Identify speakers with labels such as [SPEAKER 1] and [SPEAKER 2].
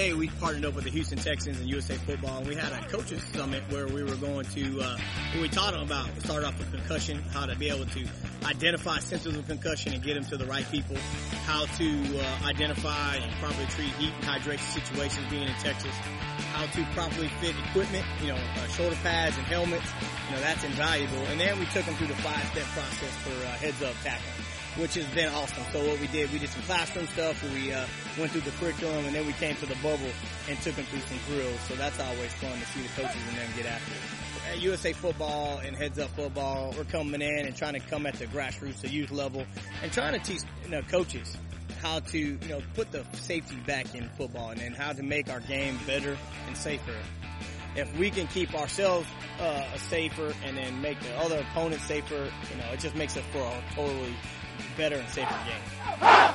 [SPEAKER 1] today we partnered up with the Houston Texans and USA Football, and we had a coaches summit where we were going to, where we taught them about, start off with concussion, how to be able to identify symptoms of concussion and get them to the right people, how to identify and properly treat heat and hydration situations being in Texas, how to properly fit equipment, shoulder pads and helmets, that's invaluable. And then we took them through the 5-step process for heads-up tackling, which has been awesome. So what we did some classroom stuff where we went through the curriculum, and then we came to the bubble and took them through some drills. So that's always fun to see the coaches and them get after it. At USA Football and Heads Up Football, we're coming in and trying to come at the grassroots, the youth level, and trying to teach coaches how to put the safety back in football and how to make our game better and safer. If we can keep ourselves safer and then make the other opponents safer, it just makes it for a totally better and safer game.